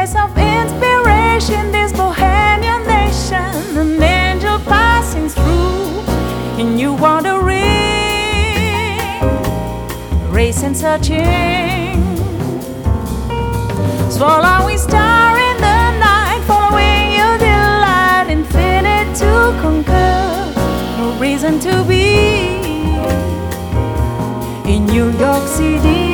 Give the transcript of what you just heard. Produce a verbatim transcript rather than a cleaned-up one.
place of inspiration, this bohemian nation, an angel passing through, and you wandering, racing, searching, swallowing star in the night, following your delight, infinite to conquer, no reason to be in New York City.